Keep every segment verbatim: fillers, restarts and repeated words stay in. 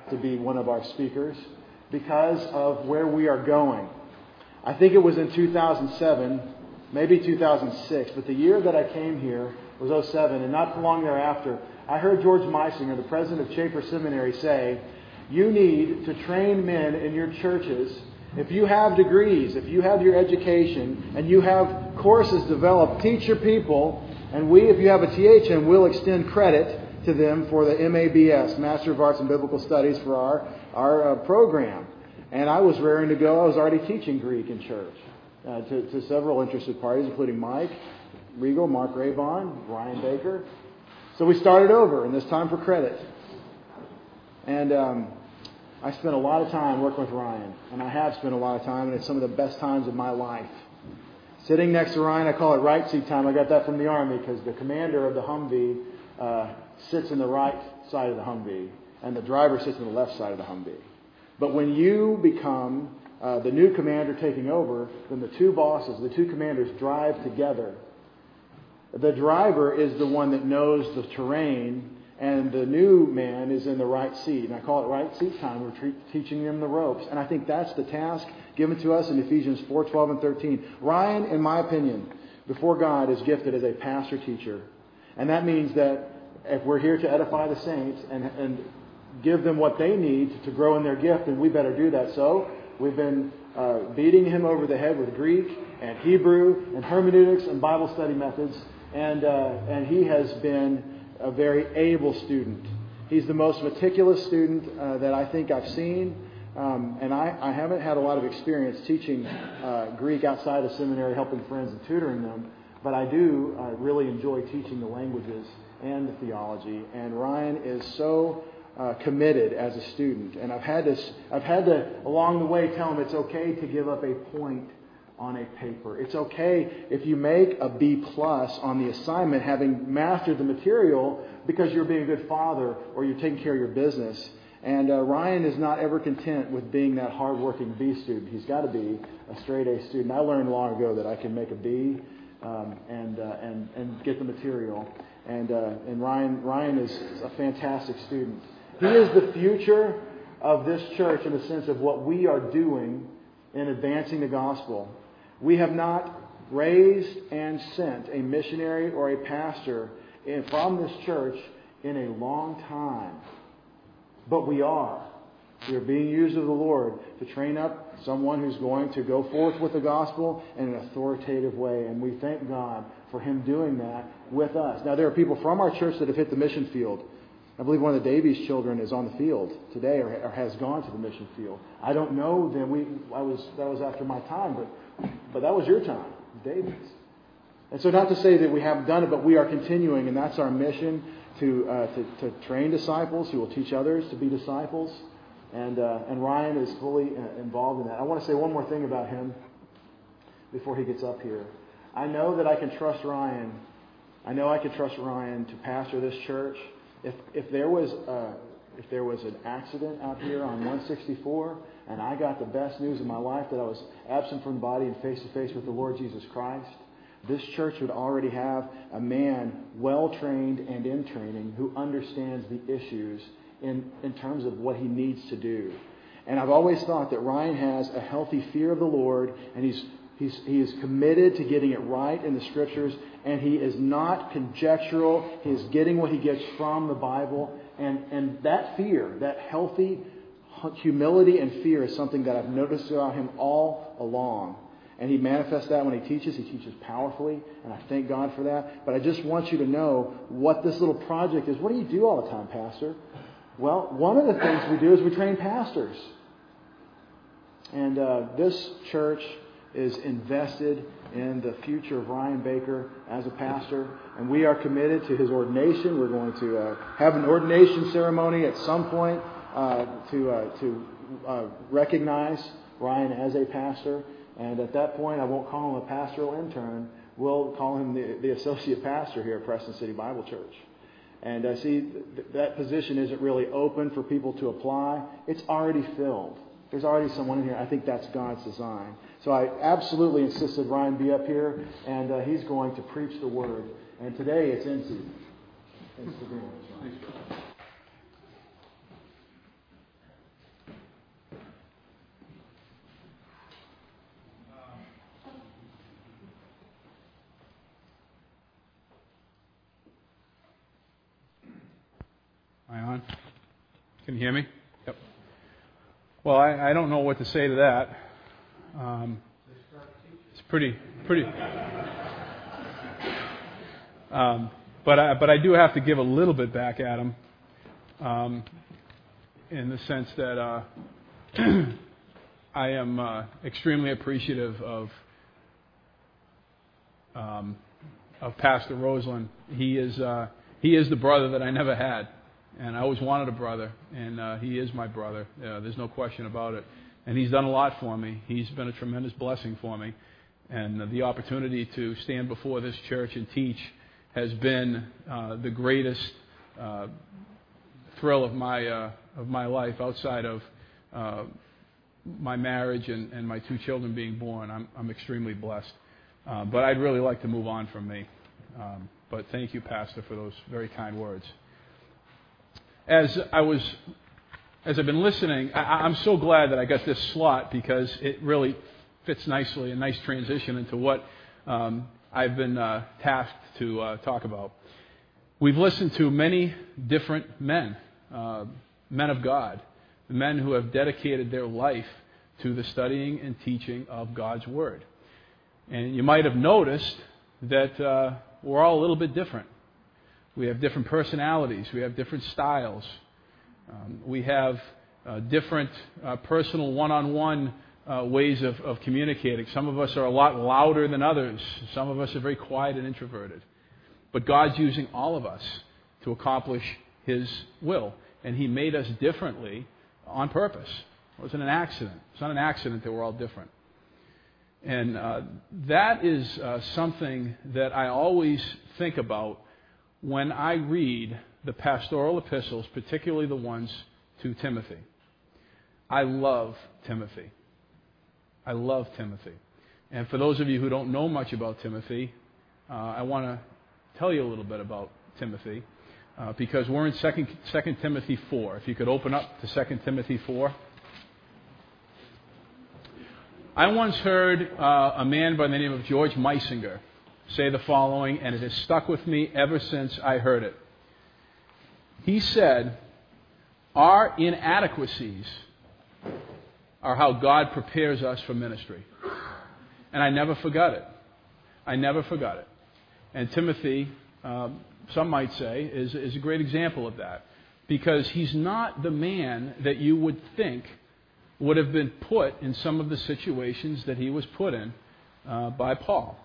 to be one of our speakers because of where we are going. I think it was in two thousand seven, maybe two thousand six, but the year that I came here was oh seven, and not long thereafter, I heard George Meisinger, the president of Chafer Seminary, say, you need to train men in your churches. If you have degrees, if you have your education, and you have courses developed, teach your people, and we, if you have a T H M, will extend credit to them for the M A B S, Master of Arts in Biblical Studies, for our, our uh, program. And I was raring to go. I was already teaching Greek in church uh, to, to several interested parties, including Mike Regal, Mark Raybon, Ryan Baker. So we started over, and there's time for credit. And um, I spent a lot of time working with Ryan, and I have spent a lot of time, and it's some of the best times of my life. Sitting next to Ryan, I call it right seat time. I got that from the Army because the commander of the Humvee uh, sits in the right side of the Humvee, and the driver sits on the left side of the Humvee. But when you become uh, the new commander taking over, then the two bosses, the two commanders, drive together. The driver is the one that knows the terrain, and the new man is in the right seat. And I call it right seat time. We're tre- teaching them the ropes. And I think that's the task given to us in Ephesians four, twelve, and thirteen. Ryan, in my opinion, before God, is gifted as a pastor-teacher. And that means that if we're here to edify the saints and, and give them what they need to grow in their gift, then we better do that. So we've been uh, beating him over the head with Greek and Hebrew and hermeneutics and Bible study methods. And uh, and he has been a very able student. He's the most meticulous student uh, that I think I've seen. Um, and I, I haven't had a lot of experience teaching uh, Greek outside of seminary, helping friends and tutoring them. But I do uh, really enjoy teaching the languages and the theology. And Ryan is so uh, committed as a student. And I've had to, I've had to, along the way, tell him it's okay to give up a point on a paper. It's okay if you make a B plus on the assignment, having mastered the material, because you're being a good father or you're taking care of your business. And uh, Ryan is not ever content with being that hardworking B student. He's got to be a straight A student. I learned long ago that I can make a B um, and uh, and and get the material. And uh, and Ryan Ryan is a fantastic student. He is the future of this church in the sense of what we are doing in advancing the gospel. We have not raised and sent a missionary or a pastor in, from this church in a long time. But we are. We are being used of the Lord to train up someone who's going to go forth with the gospel in an authoritative way. And we thank God for Him doing that with us. Now, there are people from our church that have hit the mission field. I believe one of the Davies children is on the field today, or, or has gone to the mission field. I don't know them. We, I was that was after my time, but but that was your time, Davies. And so, not to say that we haven't done it, but we are continuing, and that's our mission to uh, to, to train disciples who will teach others to be disciples. And uh, and Ryan is fully involved in that. I want to say one more thing about him before he gets up here. I know that I can trust Ryan. I know I can trust Ryan to pastor this church. If if there was uh, if there was an accident out here on one sixty-four and I got the best news of my life that I was absent from the body and face to face with the Lord Jesus Christ, this church would already have a man well trained and in training who understands the issues in in terms of what he needs to do. And I've always thought that Ryan has a healthy fear of the Lord, and he's He's, he is committed to getting it right in the Scriptures, and he is not conjectural. He is getting what he gets from the Bible. And, and that fear, that healthy humility and fear is something that I've noticed about him all along. And he manifests that when he teaches. He teaches powerfully, and I thank God for that. But I just want you to know what this little project is. What do you do all the time, Pastor? Well, one of the things we do is we train pastors. And uh, this church is invested in the future of Ryan Baker as a pastor, and we are committed to his ordination. We're going to uh, have an ordination ceremony at some point uh, to uh, to uh, recognize Ryan as a pastor, and at that point I won't call him a pastoral intern. We'll call him the, the associate pastor here at Preston City Bible Church. And I uh, see th- that position isn't really open for people to apply. It's already filled. There's already someone in here. I think that's God's design. So I absolutely insisted Ryan be up here, and uh, he's going to preach the Word. And today it's in season. Instagram. Can you hear me? Yep. Well, I, I don't know what to say to that. Um, it's pretty, pretty. Um, but I, but I do have to give a little bit back at him, um, in the sense that uh, I am uh, extremely appreciative of um, of Pastor Roseland. He is uh, he is the brother that I never had, and I always wanted a brother, and uh, he is my brother. Uh, there's no question about it. And he's done a lot for me. He's been a tremendous blessing for me, and uh, the opportunity to stand before this church and teach has been uh, the greatest uh, thrill of my uh, of my life outside of uh, my marriage and, and my two children being born. I'm, I'm extremely blessed. Uh, but I'd really like to move on from me. Um, but thank you, Pastor, for those very kind words. As I was, as I've been listening, I, I'm so glad that I got this slot because it really fits nicely, a nice transition into what um, I've been uh, tasked to uh, talk about. We've listened to many different men, uh, men of God, men who have dedicated their life to the studying and teaching of God's Word. And you might have noticed that uh, we're all a little bit different. We have different personalities. We have different styles. Um, we have uh, different uh, personal one-on-one uh, ways of, of communicating. Some of us are a lot louder than others. Some of us are very quiet and introverted. But God's using all of us to accomplish His will. And He made us differently on purpose. It wasn't an accident. It's not an accident that we're all different. And uh, that is uh, something that I always think about when I read the pastoral epistles, particularly the ones to Timothy. I love Timothy. I love Timothy. And for those of you who don't know much about Timothy, uh, I want to tell you a little bit about Timothy, uh, because we're in Second Timothy four. If you could open up to Second Timothy four. I once heard uh, a man by the name of George Meisinger say the following, and it has stuck with me ever since I heard it. He said, "Our inadequacies are how God prepares us for ministry." And I never forgot it. I never forgot it. And Timothy, um, some might say, is, is a great example of that, because he's not the man that you would think would have been put in some of the situations that he was put in uh, by Paul.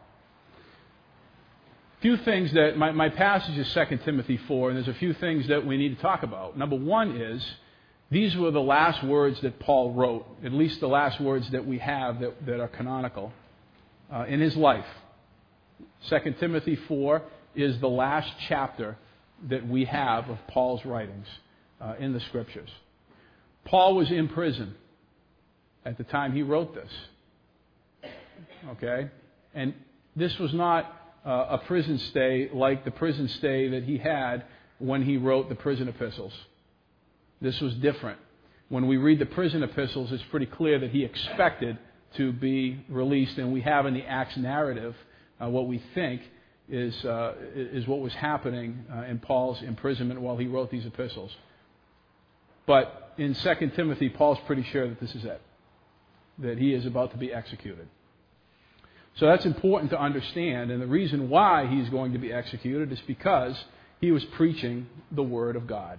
Few things that, my, my passage is Second Timothy four, and there's a few things that we need to talk about. Number one is, these were the last words that Paul wrote, at least the last words that we have that, that are canonical uh, in his life. Second Timothy four is the last chapter that we have of Paul's writings uh, in the Scriptures. Paul was in prison at the time he wrote this. Okay? And this was not uh, a prison stay like the prison stay that he had when he wrote the prison epistles. This was different. When we read the prison epistles, it's pretty clear that he expected to be released, and we have in the Acts narrative uh, what we think is, uh, is what was happening uh, in Paul's imprisonment while he wrote these epistles. But in Second Timothy, Paul's pretty sure that this is it, that he is about to be executed. So that's important to understand, and the reason why he's going to be executed is because he was preaching the Word of God.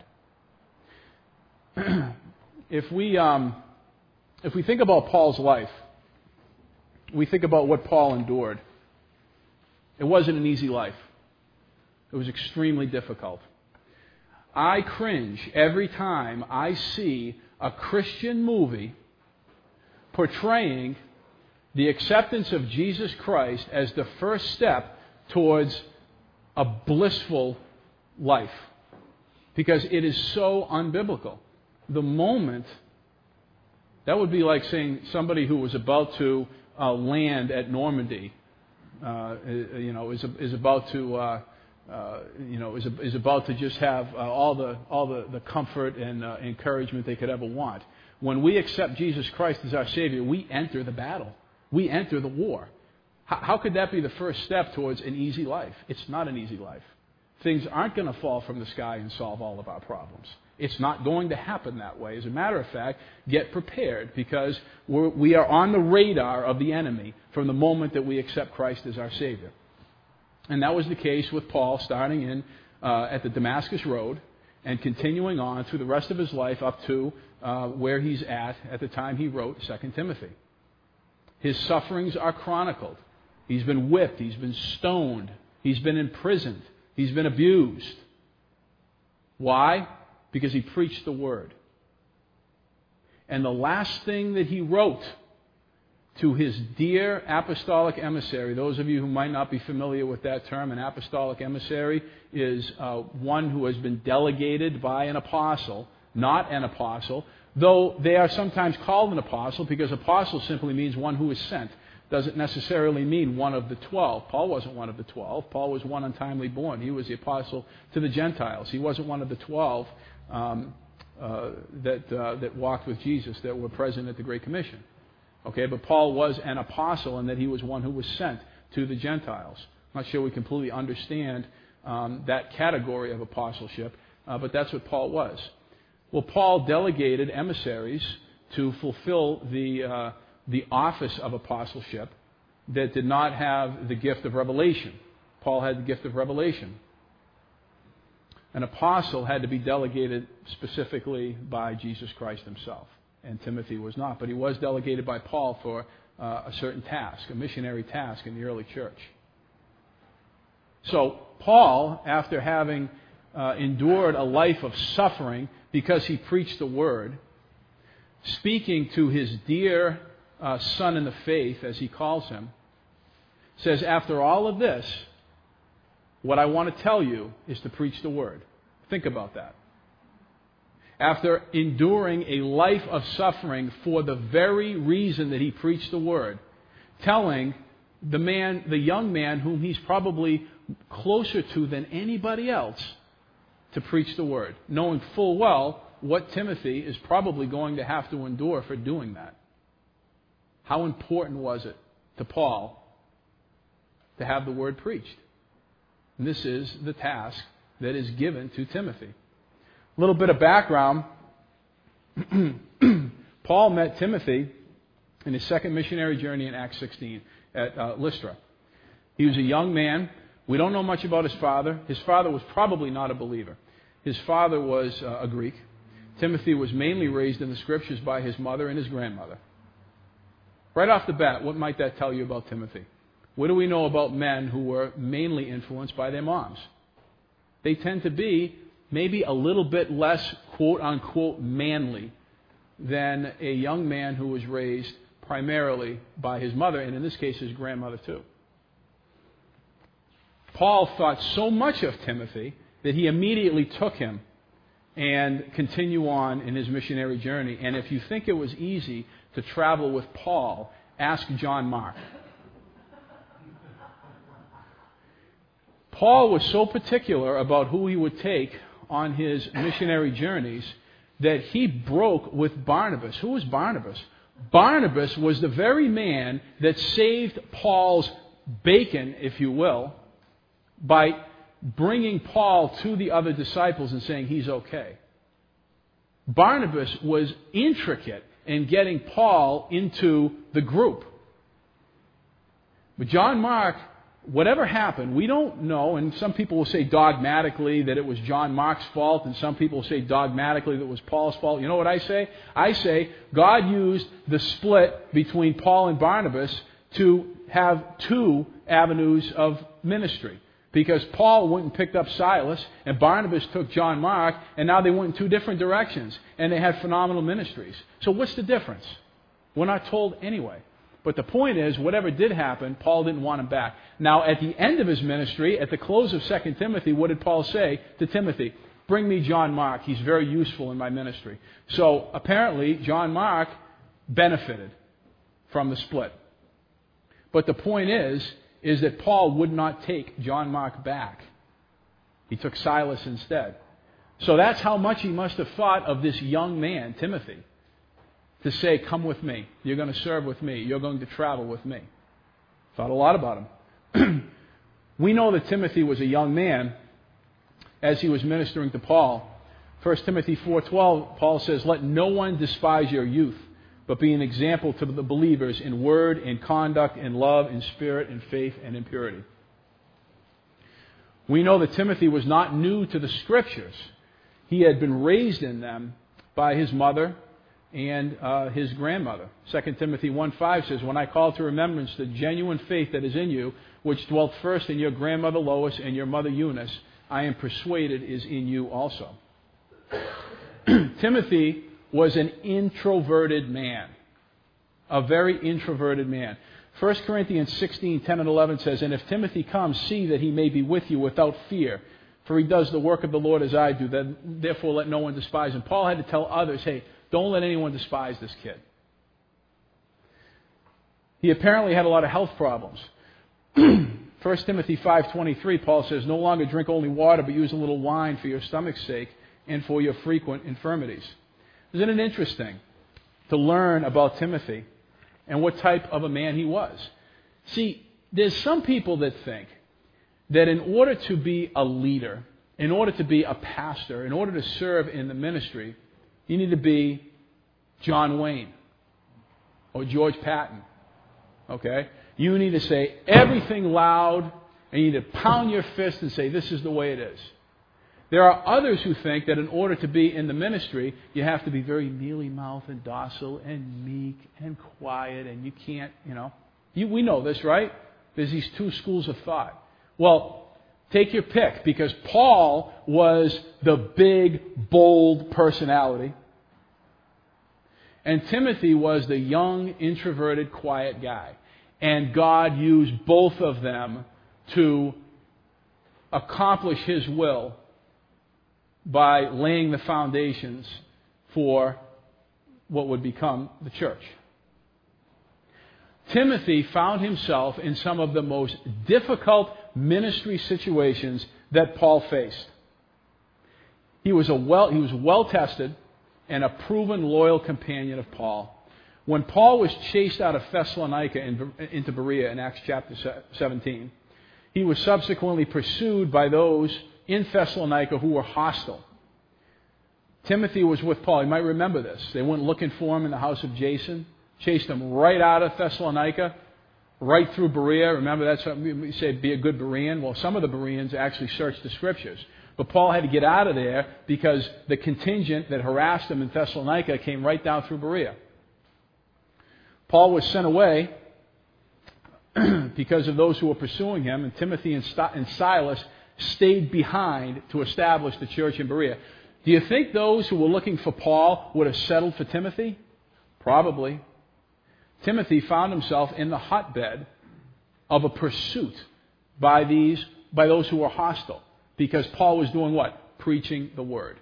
If we um, if we think about Paul's life, we think about what Paul endured. It wasn't an easy life. It was extremely difficult. I cringe every time I see a Christian movie portraying the acceptance of Jesus Christ as the first step towards a blissful life, because it is so unbiblical. The moment, that would be like saying somebody who was about to uh, land at Normandy, uh, you know, is is about to, uh, uh, you know, is is about to just have uh, all the all the, the comfort and uh, encouragement they could ever want. When we accept Jesus Christ as our Savior, we enter the battle. We enter the war. How, how could that be the first step towards an easy life? It's not an easy life. Things aren't going to fall from the sky and solve all of our problems. It's not going to happen that way. As a matter of fact, get prepared, because we're, we are on the radar of the enemy from the moment that we accept Christ as our Savior. And that was the case with Paul, starting in uh, at the Damascus Road and continuing on through the rest of his life up to uh, where he's at at the time he wrote Second Timothy. His sufferings are chronicled. He's been whipped. He's been stoned. He's been imprisoned. He's been abused. Why? Because he preached the Word. And the last thing that he wrote to his dear apostolic emissary, those of you who might not be familiar with that term, an apostolic emissary is uh, one who has been delegated by an apostle, not an apostle, though they are sometimes called an apostle, because apostle simply means one who is sent. Doesn't necessarily mean one of the twelve. Paul wasn't one of the twelve. Paul was one untimely born. He was the apostle to the Gentiles. He wasn't one of the twelve um, uh, that uh, that walked with Jesus, that were present at the Great Commission. Okay, but Paul was an apostle in that he was one who was sent to the Gentiles. I'm not sure we completely understand um, that category of apostleship, uh, but that's what Paul was. Well, Paul delegated emissaries to fulfill the uh, the office of apostleship that did not have the gift of revelation. Paul had the gift of revelation. An apostle had to be delegated specifically by Jesus Christ himself, and Timothy was not. But he was delegated by Paul for uh, a certain task, a missionary task in the early church. So Paul, after having uh, endured a life of suffering because he preached the Word, speaking to his dear uh, son in the faith, as he calls him, says, after all of this, what I want to tell you is to preach the Word. Think about that. After enduring a life of suffering for the very reason that he preached the Word, telling the man, the young man whom he's probably closer to than anybody else, to preach the Word, knowing full well what Timothy is probably going to have to endure for doing that. How important was it to Paul to have the Word preached? And this is the task that is given to Timothy. A little bit of background. Paul met Timothy in his second missionary journey in Acts sixteen at uh, Lystra. He was a young man. We don't know much about his father. His father was probably not a believer. His father was uh, a Greek. Timothy was mainly raised in the Scriptures by his mother and his grandmother. Right off the bat, what might that tell you about Timothy? What do we know about men who were mainly influenced by their moms? They tend to be maybe a little bit less quote-unquote manly than a young man who was raised primarily by his mother, and in this case his grandmother too. Paul thought so much of Timothy that he immediately took him and continue on in his missionary journey. And if you think it was easy to travel with Paul, ask John Mark. Paul was so particular about who he would take on his missionary journeys that he broke with Barnabas. Who was Barnabas? Barnabas was the very man that saved Paul's bacon, if you will, by bringing Paul to the other disciples and saying he's okay. Barnabas was intricate in getting Paul into the group. But John Mark, whatever happened, we don't know, and some people will say dogmatically that it was John Mark's fault, and some people will say dogmatically that it was Paul's fault. You know what I say? I say God used the split between Paul and Barnabas to have two avenues of ministry. Because Paul went and picked up Silas, and Barnabas took John Mark, and now they went in two different directions, and they had phenomenal ministries. So what's the difference? We're not told anyway. But the point is, whatever did happen, Paul didn't want him back. Now, at the end of his ministry, at the close of Second Timothy, what did Paul say to Timothy? Bring me John Mark. He's very useful in my ministry. So apparently, John Mark benefited from the split. But the point is, is that Paul would not take John Mark back. He took Silas instead. So that's how much he must have thought of this young man, Timothy, to say, come with me. You're going to serve with me. You're going to travel with me. Thought a lot about him. We know that Timothy was a young man as he was ministering to Paul First Timothy four twelve, Paul says, "Let no one despise your youth, but be an example to the believers in word, in conduct, in love, in spirit, in faith, and in purity." We know that Timothy was not new to the Scriptures. He had been raised in them by his mother and uh, his grandmother. Second Timothy one five says, "When I call to remembrance the genuine faith that is in you, which dwelt first in your grandmother Lois and your mother Eunice, I am persuaded is in you also." Timothy was an introverted man, a very introverted man. First Corinthians sixteen ten and eleven says, "And if Timothy comes, see that he may be with you without fear, for he does the work of the Lord as I do. Then, therefore let no one despise him." Paul had to tell others, hey, don't let anyone despise this kid. He apparently had a lot of health problems. First Timothy five twenty-three, Paul says, "No longer drink only water, but use a little wine for your stomach's sake and for your frequent infirmities." Isn't it interesting to learn about Timothy and what type of a man he was? See, there's some people that think that in order to be a leader, in order to be a pastor, in order to serve in the ministry, you need to be John Wayne or George Patton. Okay? You need to say everything loud, and you need to pound your fist and say, "This is the way it is." There are others who think that in order to be in the ministry, you have to be very mealy-mouthed and docile and meek and quiet, and you can't, you know. You, we know this, right? There's these two schools of thought. Well, take your pick, because Paul was the big, bold personality, and Timothy was the young, introverted, quiet guy. And God used both of them to accomplish His will by laying the foundations for what would become the church. Timothy found himself in some of the most difficult ministry situations that Paul faced. He was a well, he was well tested and a proven loyal companion of Paul. When Paul was chased out of Thessalonica into Berea in Acts chapter seventeen, he was subsequently pursued by those in Thessalonica who were hostile. Timothy was with Paul. You might remember this. They went looking for him in the house of Jason, chased him right out of Thessalonica, right through Berea. Remember, that's what we say, be a good Berean. Well, some of the Bereans actually searched the Scriptures. But Paul had to get out of there because the contingent that harassed him in Thessalonica came right down through Berea. Paul was sent away because of those who were pursuing him, and Timothy and Silas stayed behind to establish the church in Berea. Do you think those who were looking for Paul would have settled for Timothy? Probably. Timothy found himself in the hotbed of a pursuit by these, by those who were hostile, because Paul was doing what? Preaching the word.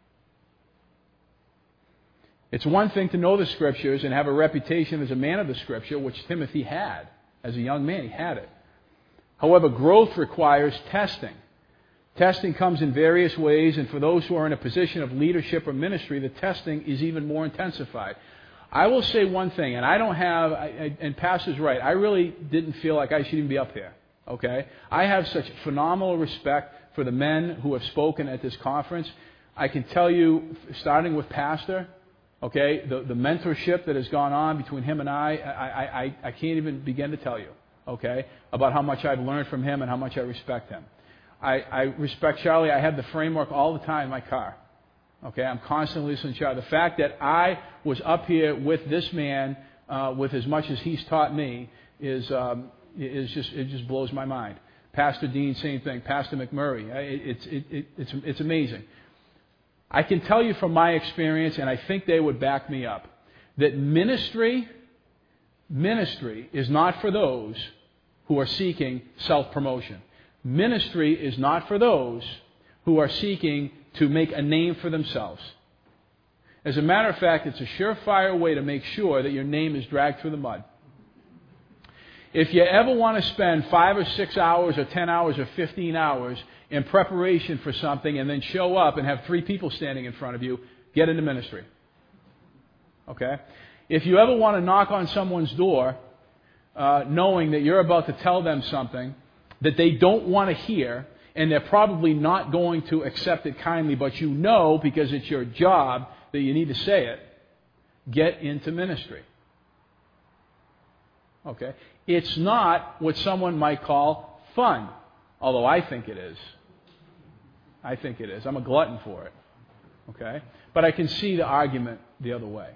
It's one thing to know the Scriptures and have a reputation as a man of the Scripture, which Timothy had. As a young man, he had it. However, growth requires testing. Testing comes in various ways, and for those who are in a position of leadership or ministry, the testing is even more intensified. I will say one thing, and I don't have, I, I, and Pastor's right, I really didn't feel like I should even be up here. Okay? I have such phenomenal respect for the men who have spoken at this conference. I can tell you, starting with Pastor, okay, the, the mentorship that has gone on between him and I, I, I, I can't even begin to tell you, okay, about how much I've learned from him and how much I respect him. I, I respect Charlie. I have the framework all the time in my car. Okay, I'm constantly listening to Charlie. The fact that I was up here with this man, uh, with as much as he's taught me, is um, is just it just blows my mind. Pastor Dean, same thing. Pastor McMurray, it's it, it, it's it's amazing. I can tell you from my experience, and I think they would back me up, that ministry, ministry is not for those who are seeking self-promotion. Ministry is not for those who are seeking to make a name for themselves. As a matter of fact, it's a surefire way to make sure that your name is dragged through the mud. If you ever want to spend five or six hours or ten hours or fifteen hours in preparation for something and then show up and have three people standing in front of you, get into ministry. Okay? If you ever want to knock on someone's door uh, knowing that you're about to tell them something that they don't want to hear, and they're probably not going to accept it kindly, but you know because it's your job that you need to say it, get into ministry. Okay? It's not what someone might call fun, although I think it is. I think it is. I'm a glutton for it. Okay? But I can see the argument the other way.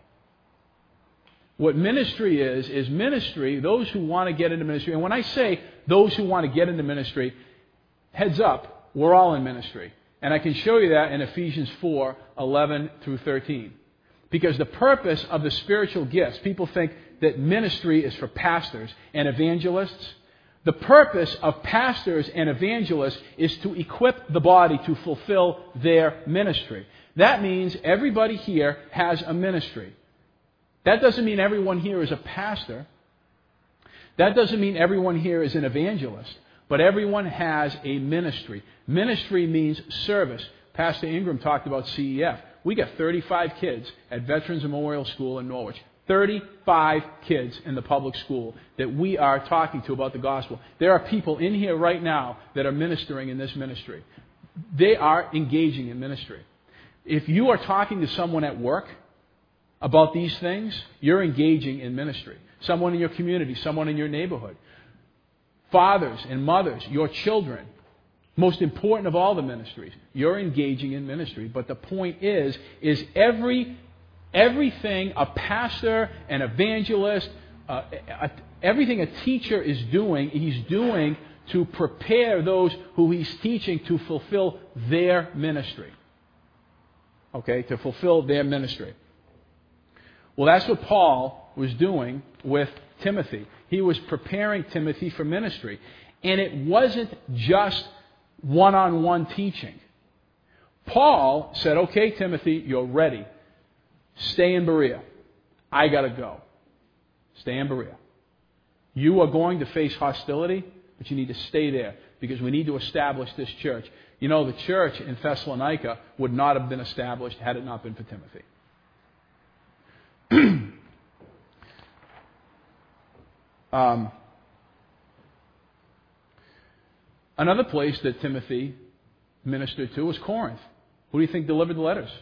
What ministry is, is ministry, those who want to get into ministry, and when I say those who want to get into ministry, heads up, we're all in ministry. And I can show you that in Ephesians four, eleven through thirteen. Because the purpose of the spiritual gifts, people think that ministry is for pastors and evangelists. The purpose of pastors and evangelists is to equip the body to fulfill their ministry. That means everybody here has a ministry. That doesn't mean everyone here is a pastor. That doesn't mean everyone here is an evangelist. But everyone has a ministry. Ministry means service. Pastor Ingram talked about C E F. We got thirty-five kids at Veterans Memorial School in Norwich. thirty-five kids in the public school that we are talking to about the gospel. There are people in here right now that are ministering in this ministry. They are engaging in ministry. If you are talking to someone at work about these things, you're engaging in ministry. Someone in your community, someone in your neighborhood. Fathers and mothers, your children. Most important of all the ministries, you're engaging in ministry. But the point is, is every everything a pastor, an evangelist, uh, a, everything a teacher is doing, he's doing to prepare those who he's teaching to fulfill their ministry. Okay, to fulfill their ministry. Well, that's what Paul was doing with Timothy. He was preparing Timothy for ministry. And it wasn't just one-on-one teaching. Paul said, okay, Timothy, you're ready. Stay in Berea. I got to go. Stay in Berea. You are going to face hostility, but you need to stay there because we need to establish this church. You know, the church in Thessalonica would not have been established had it not been for Timothy. um, another place that Timothy ministered to was Corinth. Who do you think delivered the letters?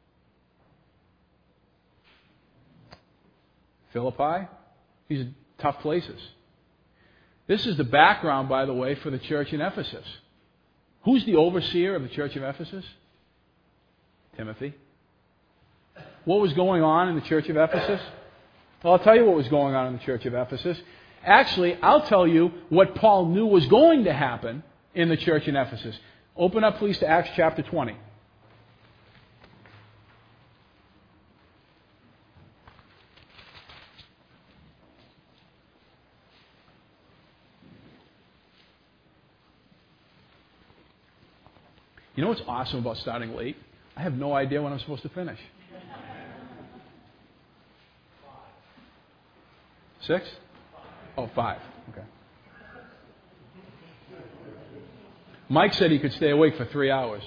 Philippi. These are tough places. This is the background, by the way, for the church in Ephesus. Who's the overseer of the church of Ephesus? Timothy. What was going on in the church of Ephesus? Well, I'll tell you what was going on in the church of Ephesus. Actually, I'll tell you what Paul knew was going to happen in the church in Ephesus. Open up, please, to Acts chapter twenty. You know what's awesome about starting late? I have no idea when I'm supposed to finish. Six? Oh, five. Okay. Mike said he could stay awake for three hours.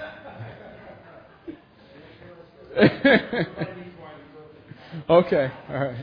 Okay, all right.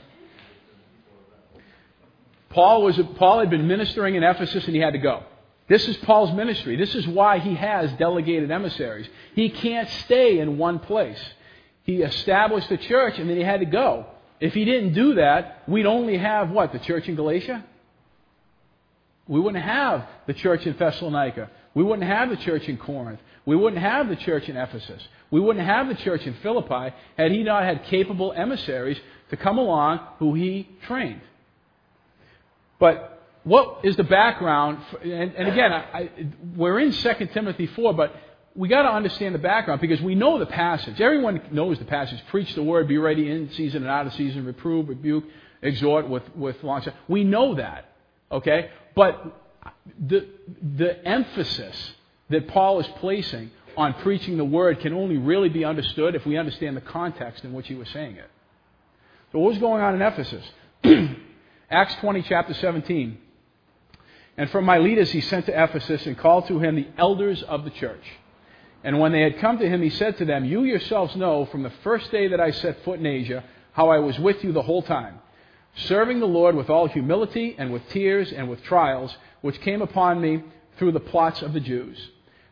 Paul was Paul had been ministering in Ephesus and he had to go. This is Paul's ministry. This is why he has delegated emissaries. He can't stay in one place. He established the church and then he had to go. If he didn't do that, we'd only have what? The church in Galatia? We wouldn't have the church in Thessalonica. We wouldn't have the church in Corinth. We wouldn't have the church in Ephesus. We wouldn't have the church in Philippi had he not had capable emissaries to come along who he trained. But what is the background? For, and, and again, I, I, we're in Second Timothy four, but we got to understand the background because we know the passage. Everyone knows the passage. Preach the word, be ready in season and out of season, reprove, rebuke, exhort with, with long suffering. We know that, okay? But the, the emphasis that Paul is placing on preaching the word can only really be understood if we understand the context in which he was saying it. So what was going on in Ephesus? Acts twenty, chapter seventeen. And from Miletus he sent to Ephesus and called to him the elders of the church. And when they had come to him, he said to them, you yourselves know from the first day that I set foot in Asia how I was with you the whole time, serving the Lord with all humility and with tears and with trials, which came upon me through the plots of the Jews,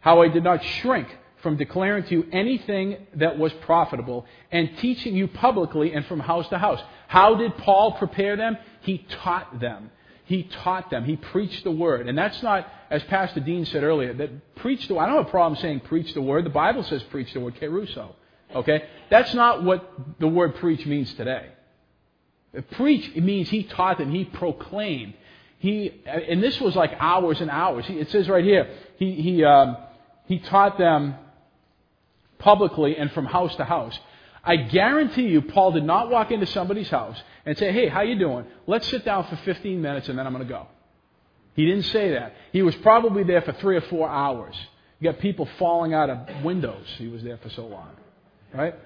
how I did not shrink from declaring to you anything that was profitable and teaching you publicly and from house to house. How did Paul prepare them? He taught them. He taught them. He preached the word. And that's not, as Pastor Dean said earlier, that preach the word. I don't have a problem saying preach the word. The Bible says preach the word, keruso. Okay? That's not what the word preach means today. Preach, it means he taught them. He proclaimed. He, and this was like hours and hours. It says right here, he, he, um, he taught them publicly and from house to house. I guarantee you, Paul did not walk into somebody's house and say, hey, how you doing? Let's sit down for fifteen minutes and then I'm going to go. He didn't say that. He was probably there for three or four hours. You got people falling out of windows. He was there for so long. Right?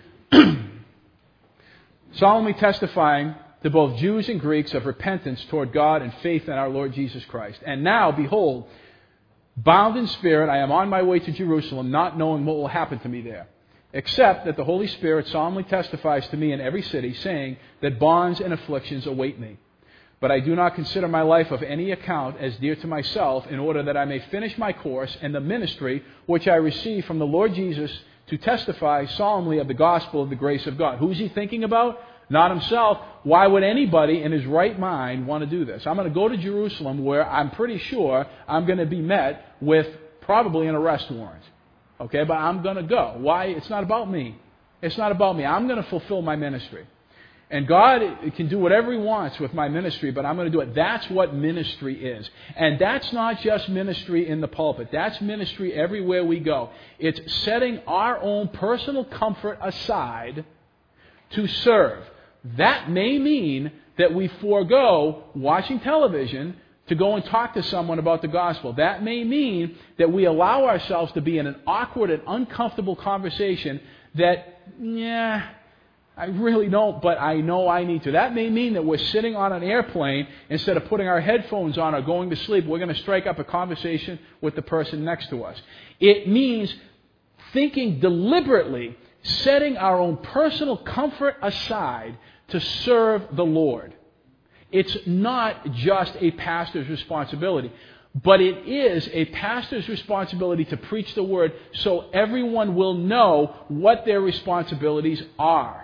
Solemnly testifying to both Jews and Greeks of repentance toward God and faith in our Lord Jesus Christ. And now, behold, bound in spirit, I am on my way to Jerusalem, not knowing what will happen to me there, except that the Holy Spirit solemnly testifies to me in every city, saying that bonds and afflictions await me. But I do not consider my life of any account as dear to myself, in order that I may finish my course and the ministry which I received from the Lord Jesus to testify solemnly of the gospel of the grace of God. Who is he thinking about? Not himself. Why would anybody in his right mind want to do this? I'm going to go to Jerusalem where I'm pretty sure I'm going to be met with probably an arrest warrant. Okay, but I'm going to go. Why? It's not about me. It's not about me. I'm going to fulfill my ministry. And God can do whatever He wants with my ministry, but I'm going to do it. That's what ministry is. And that's not just ministry in the pulpit. That's ministry everywhere we go. It's setting our own personal comfort aside to serve. That may mean that we forego watching television to go and talk to someone about the gospel. That may mean that we allow ourselves to be in an awkward and uncomfortable conversation that, yeah, I really don't, but I know I need to. That may mean that we're sitting on an airplane, instead of putting our headphones on or going to sleep, we're going to strike up a conversation with the person next to us. It means thinking deliberately, setting our own personal comfort aside to serve the Lord. It's not just a pastor's responsibility, but it is a pastor's responsibility to preach the word so everyone will know what their responsibilities are.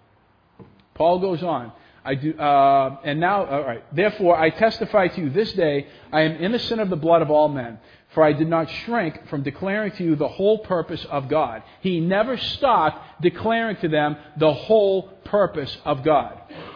Paul goes on. I do, uh, and now, all right. Therefore, I testify to you this day, I am innocent of the blood of all men, for I did not shrink from declaring to you the whole purpose of God. He never stopped declaring to them the whole purpose of God.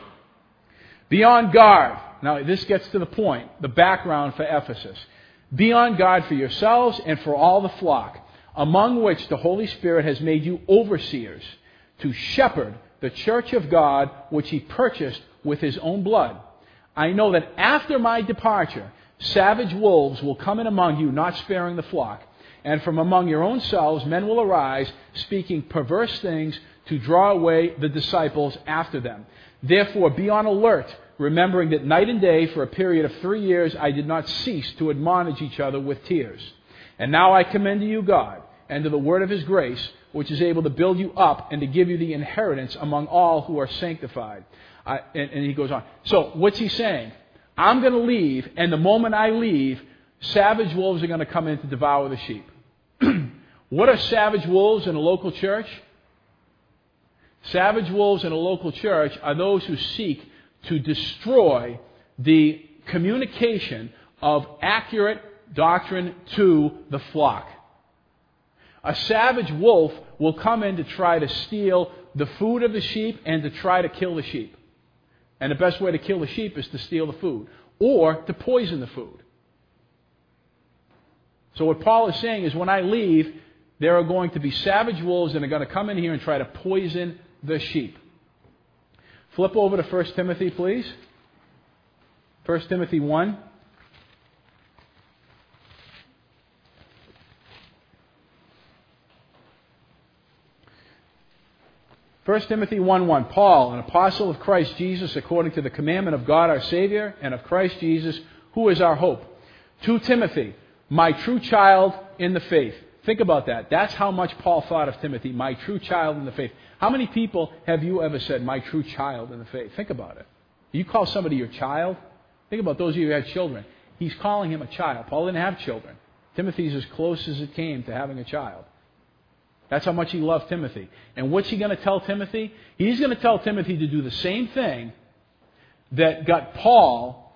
Be on guard. Now, this gets to the point, the background for Ephesus. Be on guard for yourselves and for all the flock, among which the Holy Spirit has made you overseers, to shepherd the church of God, which He purchased with His own blood. I know that after my departure, savage wolves will come in among you, not sparing the flock. And from among your own selves men will arise, speaking perverse things to draw away the disciples after them. Therefore, be on alert, remembering that night and day for a period of three years I did not cease to admonish each other with tears. And now I commend to you God, and to the word of His grace, which is able to build you up and to give you the inheritance among all who are sanctified. I, and, and he goes on. So, what's he saying? I'm going to leave, and the moment I leave, savage wolves are going to come in to devour the sheep. What are savage wolves in a local church? Savage wolves in a local church are those who seek to destroy the communication of accurate doctrine to the flock. A savage wolf will come in to try to steal the food of the sheep and to try to kill the sheep. And the best way to kill the sheep is to steal the food or to poison the food. So what Paul is saying is when I leave, there are going to be savage wolves that are going to come in here and try to poison the sheep. Flip over to First Timothy, please. First Timothy one. First Timothy one one. Paul, an apostle of Christ Jesus, according to the commandment of God our Savior, and of Christ Jesus, who is our hope. To Timothy, my true child in the faith. Think about that. That's how much Paul thought of Timothy, my true child in the faith. How many people have you ever said, my true child in the faith? Think about it. You call somebody your child? Think about those of you who had children. He's calling him a child. Paul didn't have children. Timothy's as close as it came to having a child. That's how much he loved Timothy. And what's he going to tell Timothy? He's going to tell Timothy to do the same thing that got Paul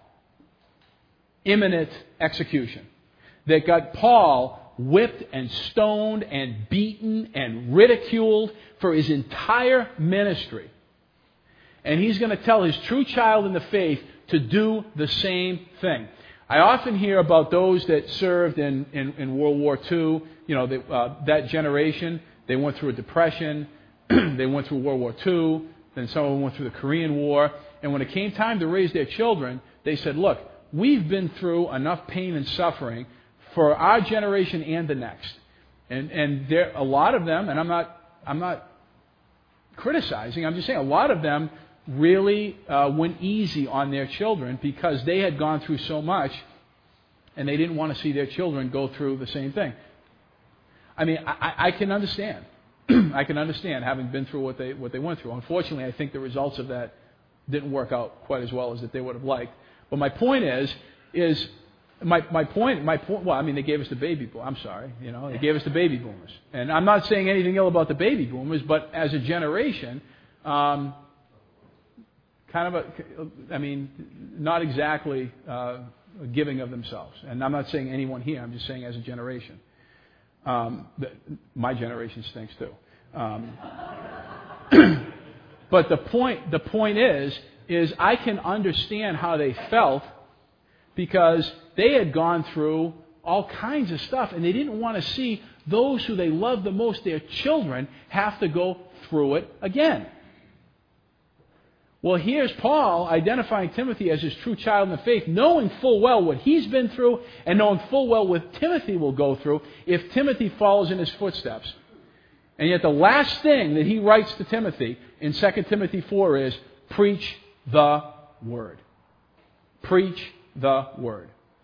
imminent execution. That got Paul whipped and stoned and beaten and ridiculed for his entire ministry. And he's going to tell his true child in the faith to do the same thing. I often hear about those that served in, in, in World War Two. You know, they, uh, that generation, they went through a depression. They went through World War Two. Then some of them went through the Korean War. And when it came time to raise their children, they said, look, we've been through enough pain and suffering for our generation and the next. And and there a lot of them, and I'm not I'm not criticizing, I'm just saying a lot of them really uh, went easy on their children because they had gone through so much and they didn't want to see their children go through the same thing. I mean, I, I can understand. I can understand having been through what they what they went through. Unfortunately, I think the results of that didn't work out quite as well as that they would have liked. But my point is, is my my point my point. Well, I mean, they gave us the baby boom. I'm sorry, you know, they gave us the baby boomers, and I'm not saying anything ill about the baby boomers, but as a generation. Um, Kind of a, I mean, not exactly uh, giving of themselves. And I'm not saying anyone here. I'm just saying as a generation. Um, the, my generation stinks too. Um, but the point, the point is, is I can understand how they felt because they had gone through all kinds of stuff, and they didn't want to see those who they loved the most, their children, have to go through it again. Well, here's Paul identifying Timothy as his true child in the faith, knowing full well what he's been through and knowing full well what Timothy will go through if Timothy follows in his footsteps. And yet the last thing that he writes to Timothy in Second Timothy four is, preach the word. Preach the word.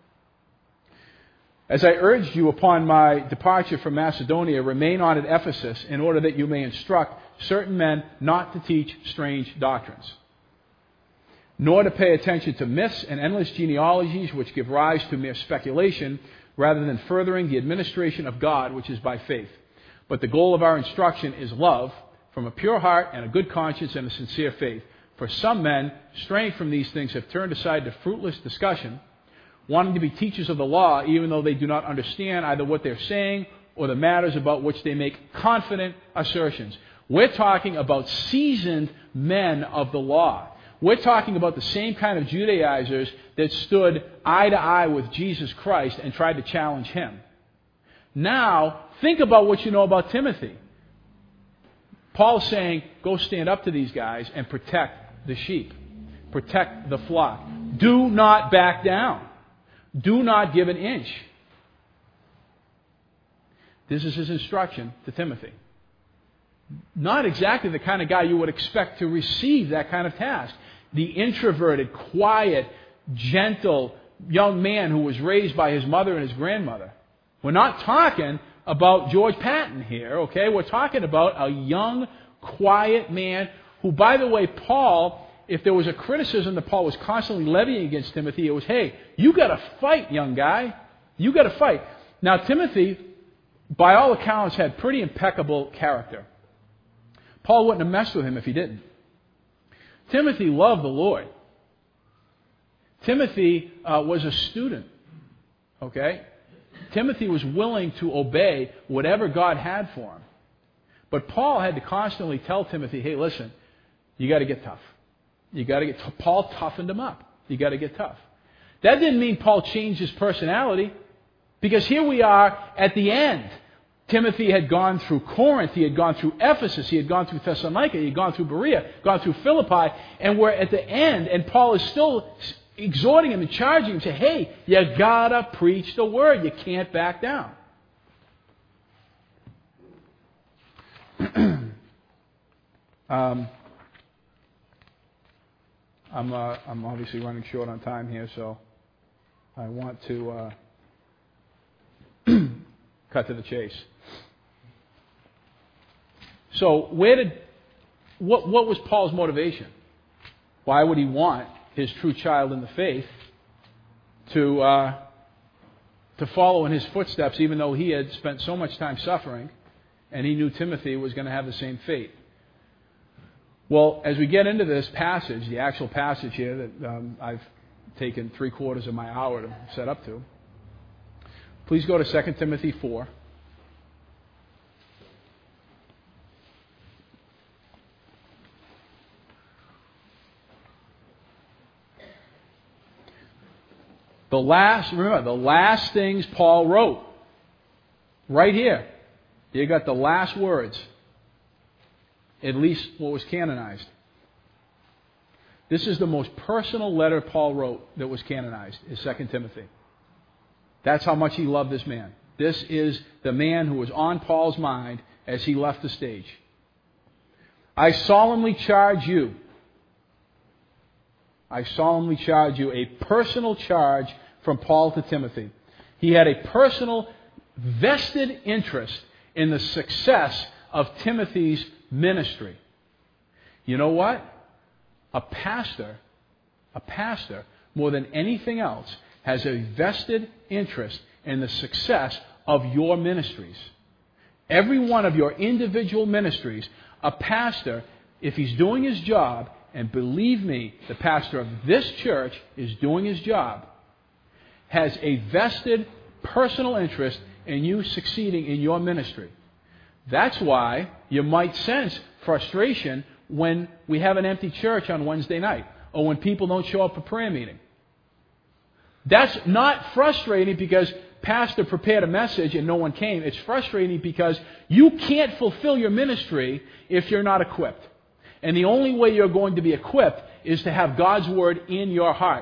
As I urged you upon my departure from Macedonia, remain on at Ephesus in order that you may instruct certain men not to teach strange doctrines, nor to pay attention to myths and endless genealogies which give rise to mere speculation, rather than furthering the administration of God which is by faith. But the goal of our instruction is love, from a pure heart and a good conscience and a sincere faith. For some men, straying from these things, have turned aside to fruitless discussion, wanting to be teachers of the law, even though they do not understand either what they're saying or the matters about which they make confident assertions. We're talking about seasoned men of the law. We're talking about the same kind of Judaizers that stood eye to eye with Jesus Christ and tried to challenge him. Now, think about what you know about Timothy. Paul's saying, go stand up to these guys and protect the sheep. Protect the flock. Do not back down. Do not give an inch. This is his instruction to Timothy. Not exactly the kind of guy you would expect to receive that kind of task. The introverted, quiet, gentle young man who was raised by his mother and his grandmother. We're not talking about George Patton here, okay? We're talking about a young, quiet man who, by the way, Paul, if there was a criticism that Paul was constantly levying against Timothy, it was, hey, you got to fight, young guy. You got to fight. Now, Timothy, by all accounts, had pretty impeccable character. Paul wouldn't have messed with him if he didn't. Timothy loved the Lord. Timothy uh, was a student, okay? Timothy was willing to obey whatever God had for him. But Paul had to constantly tell Timothy, hey, listen, you got to get tough. You got to get t-. Paul toughened him up. You got to get tough. That didn't mean Paul changed his personality, because here we are at the end. Timothy had gone through Corinth, he had gone through Ephesus, he had gone through Thessalonica, he had gone through Berea, gone through Philippi, and we're at the end, and Paul is still exhorting him and charging him to, hey, you gotta preach the word. You can't back down. um, I'm uh, I'm obviously running short on time here, so I want to uh, cut to the chase. So, where did what what was Paul's motivation? Why would he want his true child in the faith to uh, to follow in his footsteps, even though he had spent so much time suffering, and he knew Timothy was going to have the same fate. Well, as we get into this passage, the actual passage here that um, I've taken three quarters of my hour to set up to, please go to Second Timothy four. The last, remember, the last things Paul wrote. Right here. You got the last words. At least what was canonized. This is the most personal letter Paul wrote that was canonized, is Second Timothy. That's how much he loved this man. This is the man who was on Paul's mind as he left the stage. I solemnly charge you. I solemnly charge you, a personal charge from Paul to Timothy. He had a personal, vested interest in the success of Timothy's ministry. You know what? A pastor, a pastor, more than anything else, has a vested interest in the success of your ministries. Every one of your individual ministries, a pastor, if he's doing his job, and believe me, the pastor of this church is doing his job, has a vested personal interest in you succeeding in your ministry. That's why you might sense frustration when we have an empty church on Wednesday night, or when people don't show up for prayer meeting. That's not frustrating because pastor prepared a message and no one came. It's frustrating because you can't fulfill your ministry if you're not equipped. And the only way you're going to be equipped is to have God's Word in your heart.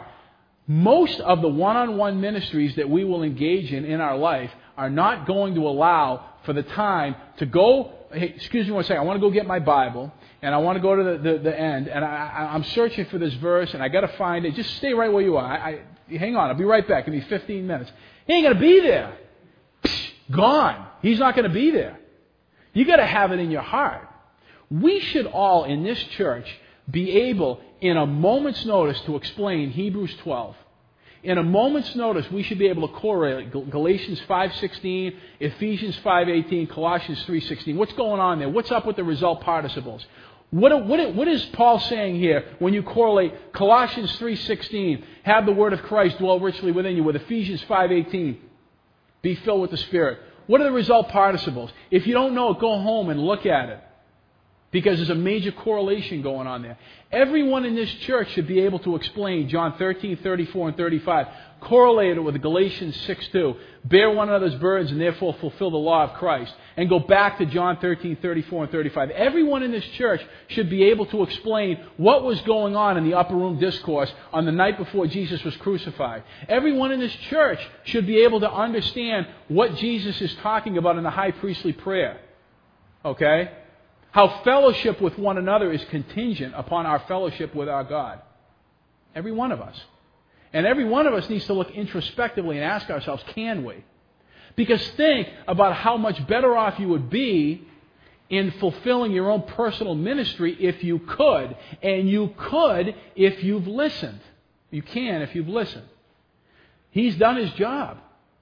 Most of the one-on-one ministries that we will engage in in our life are not going to allow for the time to go, hey, excuse me one second, I want to go get my Bible, and I want to go to the, the, the end, and I, I, I'm searching for this verse, and I got to find it. Just stay right where you are. I, I, hang on, I'll be right back. Give me fifteen minutes. He ain't going to be there. Psh, gone. He's not going to be there. You got to have it in your heart. We should all in this church be able, in a moment's notice, to explain Hebrews twelve. In a moment's notice, we should be able to correlate Galatians five sixteen, Ephesians five eighteen, Colossians three sixteen. What's going on there? What's up with the result participles? What, what, what is Paul saying here when you correlate Colossians three sixteen, have the word of Christ dwell richly within you, with Ephesians five eighteen, be filled with the Spirit? What are the result participles? If you don't know it, go home and look at it. Because there's a major correlation going on there. Everyone in this church should be able to explain John thirteen, thirty-four, and thirty-five. Correlate it with Galatians six two. Bear one another's burdens and therefore fulfill the law of Christ. And go back to John thirteen, thirty-four, and thirty-five. Everyone in this church should be able to explain what was going on in the upper room discourse on the night before Jesus was crucified. Everyone in this church should be able to understand what Jesus is talking about in the high priestly prayer. Okay? How fellowship with one another is contingent upon our fellowship with our God. Every one of us. And every one of us needs to look introspectively and ask ourselves, can we? Because think about how much better off you would be in fulfilling your own personal ministry if you could. And you could if you've listened. You can if you've listened. He's done his job.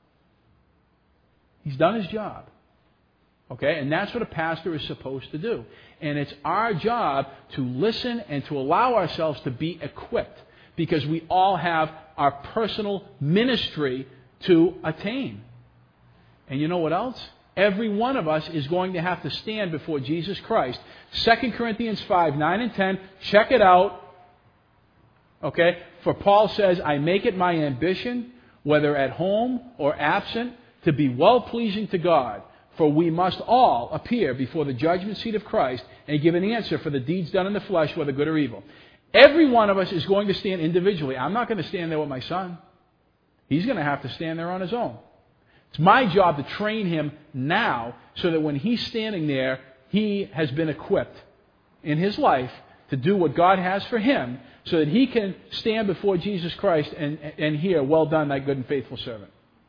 He's done his job. Okay, and that's what a pastor is supposed to do. And it's our job to listen and to allow ourselves to be equipped, because we all have our personal ministry to attain. And you know what else? Every one of us is going to have to stand before Jesus Christ. Second Corinthians five, nine and ten, check it out. Okay, for Paul says, I make it my ambition, whether at home or absent, to be well-pleasing to God. For we must all appear before the judgment seat of Christ and give an answer for the deeds done in the flesh, whether good or evil. Every one of us is going to stand individually. I'm not going to stand there with my son. He's going to have to stand there on his own. It's my job to train him now so that when he's standing there, he has been equipped in his life to do what God has for him so that he can stand before Jesus Christ and, and hear, well done, thy good and faithful servant.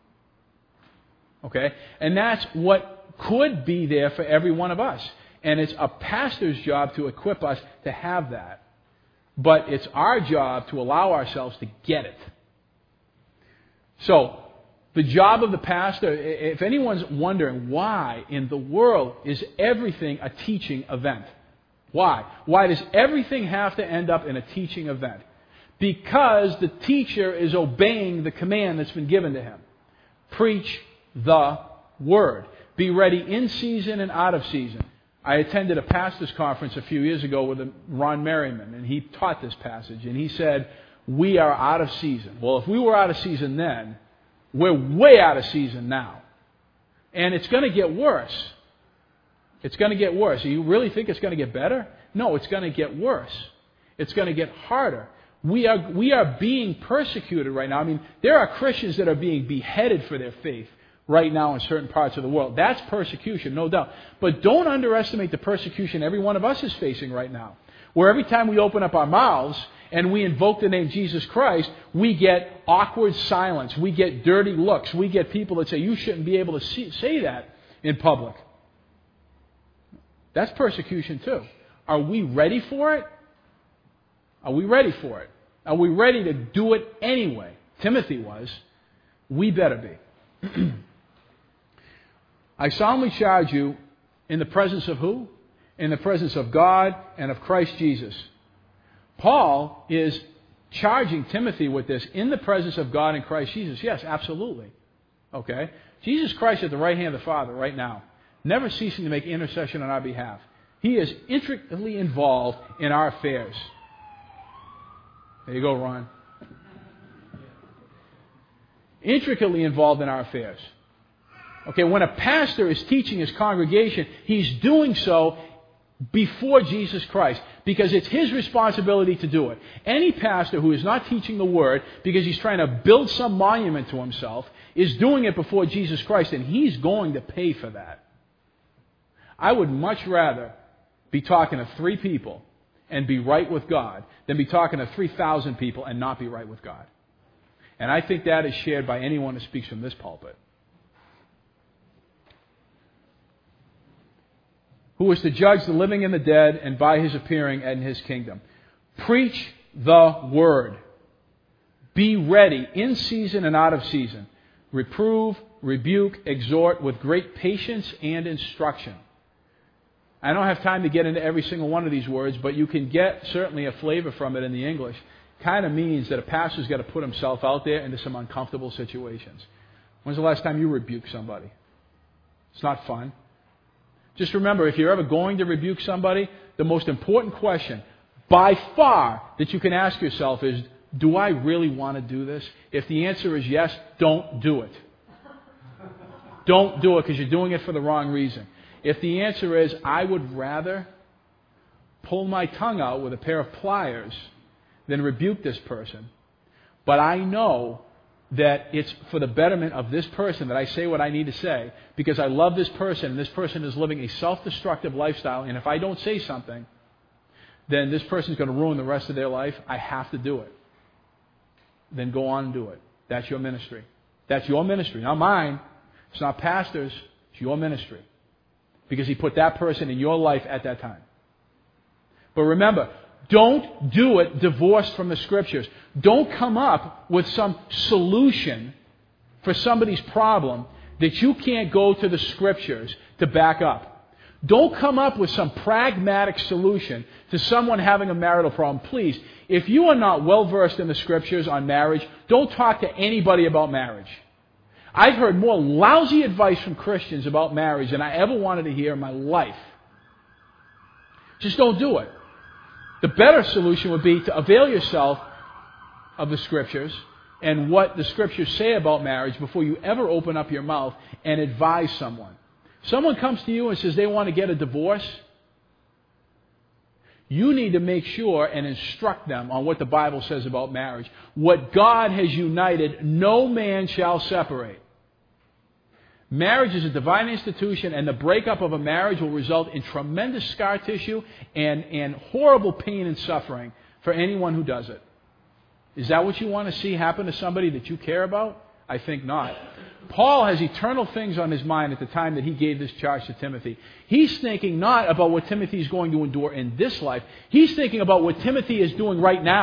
Okay? And that's what could be there for every one of us. And it's a pastor's job to equip us to have that. But it's our job to allow ourselves to get it. So, The job of the pastor, if anyone's wondering why in the world is everything a teaching event? Why? Why does everything have to end up in a teaching event? Because the teacher is obeying the command that's been given to him. Preach the Word. Be ready in season and out of season. I attended a pastor's conference a few years ago with Ron Merriman, and he taught this passage, and he said, we are out of season. Well, if we were out of season then, we're way out of season now. And it's going to get worse. It's going to get worse. You really think it's going to get better? No, it's going to get worse. It's going to get harder. We are, we are being persecuted right now. I mean, there are Christians that are being beheaded for their faith right now in certain parts of the world. That's persecution, no doubt. But don't underestimate the persecution every one of us is facing right now. Where every time we open up our mouths and we invoke the name Jesus Christ, we get awkward silence. We get dirty looks. We get people that say, you shouldn't be able to see, say that in public. That's persecution too. Are we ready for it? Are we ready for it? Are we ready to do it anyway? Timothy was. We better be. I solemnly charge you in the presence of who? In the presence of God and of Christ Jesus. Paul is charging Timothy with this in the presence of God and Christ Jesus. Yes, absolutely. Okay? Jesus Christ at the right hand of the Father right now, never ceasing to make intercession on our behalf. He is intricately involved in our affairs. There you go, Ron. Intricately involved in our affairs. Okay, when a pastor is teaching his congregation, he's doing so before Jesus Christ because it's his responsibility to do it. Any pastor who is not teaching the Word because he's trying to build some monument to himself is doing it before Jesus Christ, and he's going to pay for that. I would much rather be talking to three people and be right with God than be talking to three thousand people and not be right with God. And I think that is shared by anyone who speaks from this pulpit. Who is to judge the living and the dead, and by his appearing in his kingdom. Preach the word. Be ready in season and out of season. Reprove, rebuke, exhort with great patience and instruction. I don't have time to get into every single one of these words, but you can get certainly a flavor from it in the English. Kind of means that a pastor's got to put himself out there into some uncomfortable situations. When's the last time you rebuked somebody? It's not fun. Just remember, if you're ever going to rebuke somebody, the most important question, by far, that you can ask yourself is, do I really want to do this? If the answer is yes, don't do it. Don't do it because you're doing it for the wrong reason. If the answer is, I would rather pull my tongue out with a pair of pliers than rebuke this person, but I know that it's for the betterment of this person that I say what I need to say because I love this person and this person is living a self-destructive lifestyle, and if I don't say something, then this person's going to ruin the rest of their life. I have to do it. Then go on and do it. That's your ministry. That's your ministry, not mine. It's not pastors. It's your ministry. Because he put that person in your life at that time. But remember, don't do it divorced from the Scriptures. Don't come up with some solution for somebody's problem that you can't go to the Scriptures to back up. Don't come up with some pragmatic solution to someone having a marital problem. Please, if you are not well versed in the Scriptures on marriage, don't talk to anybody about marriage. I've heard more lousy advice from Christians about marriage than I ever wanted to hear in my life. Just don't do it. The better solution would be to avail yourself of the Scriptures and what the Scriptures say about marriage before you ever open up your mouth and advise someone. Someone comes to you and says they want to get a divorce. You need to make sure and instruct them on what the Bible says about marriage. What God has united, no man shall separate. Marriage is a divine institution, and the breakup of a marriage will result in tremendous scar tissue and, and horrible pain and suffering for anyone who does it. Is that what you want to see happen to somebody that you care about? I think not. Paul has eternal things on his mind at the time that he gave this charge to Timothy. He's thinking not about what Timothy is going to endure in this life. He's thinking about what Timothy is doing right now.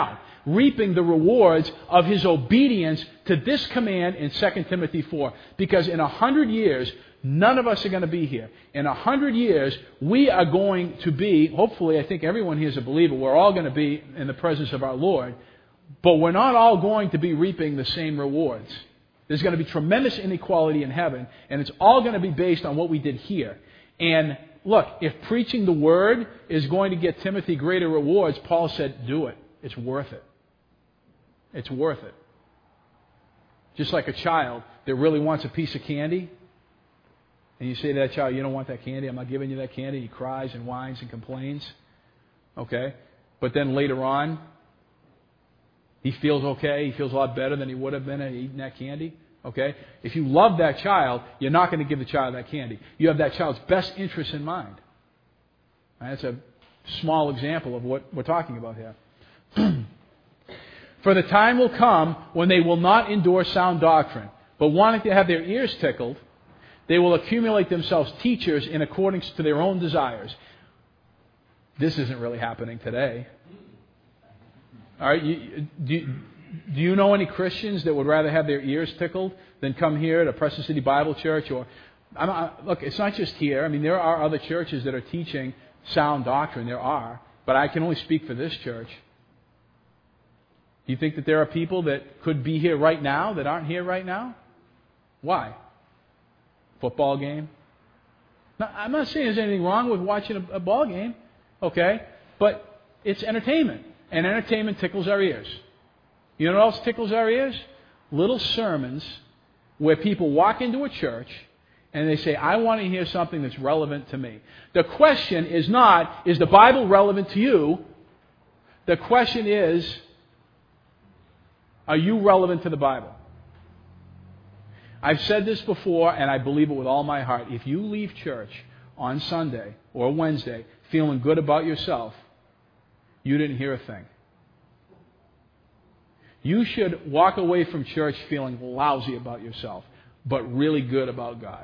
reaping the rewards of his obedience to this command in Second Timothy four. Because in a hundred years, none of us are going to be here. In a hundred years, we are going to be, hopefully, I think everyone here is a believer, we're all going to be in the presence of our Lord, but we're not all going to be reaping the same rewards. There's going to be tremendous inequality in heaven, and it's all going to be based on what we did here. And look, if preaching the Word is going to get Timothy greater rewards, Paul said, do it. It's worth it. It's worth it. Just like a child that really wants a piece of candy, and you say to that child, you don't want that candy, I'm not giving you that candy. He cries and whines and complains. Okay? But then later on, he feels okay. He feels a lot better than he would have been at eating that candy. Okay? If you love that child, you're not going to give the child that candy. You have that child's best interest in mind. That's a small example of what we're talking about here. For the time will come when they will not endure sound doctrine, but wanting to have their ears tickled, they will accumulate themselves teachers in accordance to their own desires. This isn't really happening today. All right, you, do, do you know any Christians that would rather have their ears tickled than come here to Preston City Bible Church? Or I'm not, look, it's not just here. I mean, there are other churches that are teaching sound doctrine. There are, but I can only speak for this church. Do you think that there are people that could be here right now that aren't here right now? Why? Football game? Now, I'm not saying there's anything wrong with watching a, a ball game, okay? But it's entertainment. And entertainment tickles our ears. You know what else tickles our ears? Little sermons where people walk into a church and they say, I want to hear something that's relevant to me. The question is not, is the Bible relevant to you? The question is, are you relevant to the Bible? I've said this before, and I believe it with all my heart. If you leave church on Sunday or Wednesday feeling good about yourself, you didn't hear a thing. You should walk away from church feeling lousy about yourself, but really good about God.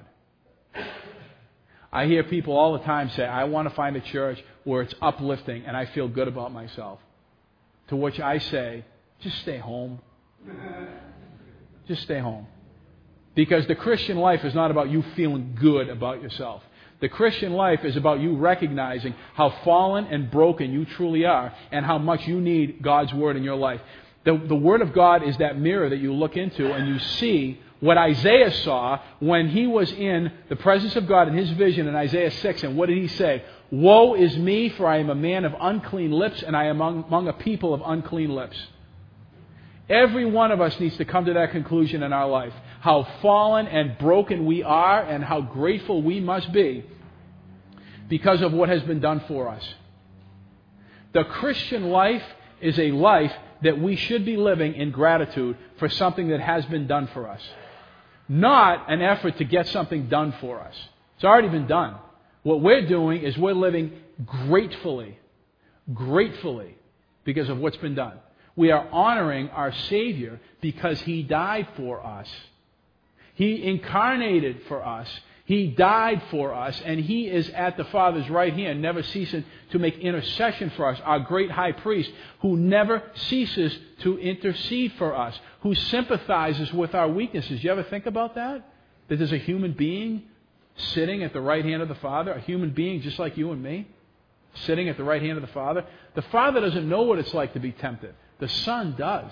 I hear people all the time say, I want to find a church where it's uplifting and I feel good about myself. To which I say, just stay home. Just stay home. Because the Christian life is not about you feeling good about yourself. The Christian life is about you recognizing how fallen and broken you truly are and how much you need God's Word in your life. The, the Word of God is that mirror that you look into and you see what Isaiah saw when he was in the presence of God in his vision in Isaiah six. And what did he say? Woe is me, for I am a man of unclean lips and I am among, among a people of unclean lips. Every one of us needs to come to that conclusion in our life. How fallen and broken we are and how grateful we must be because of what has been done for us. The Christian life is a life that we should be living in gratitude for something that has been done for us. Not an effort to get something done for us. It's already been done. What we're doing is we're living gratefully, gratefully because of what's been done. We are honoring our Savior because He died for us. He incarnated for us. He died for us. And He is at the Father's right hand, never ceasing to make intercession for us. Our great high priest who never ceases to intercede for us. Who sympathizes with our weaknesses. You ever think about that? That there's a human being sitting at the right hand of the Father. A human being just like you and me. Sitting at the right hand of the Father. The Father doesn't know what it's like to be tempted. The Son does.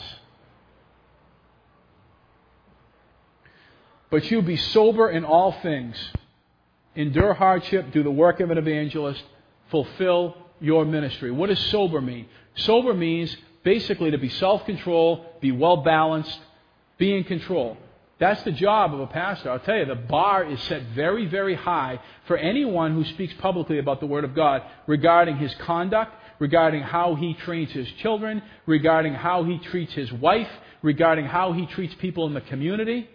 But you be sober in all things. Endure hardship. Do the work of an evangelist. Fulfill your ministry. What does sober mean? Sober means basically to be self-control, be well-balanced, be in control. That's the job of a pastor. I'll tell you, the bar is set very, very high for anyone who speaks publicly about the Word of God regarding his conduct, regarding how he trains his children, regarding how he treats his wife, regarding how he treats people in the community.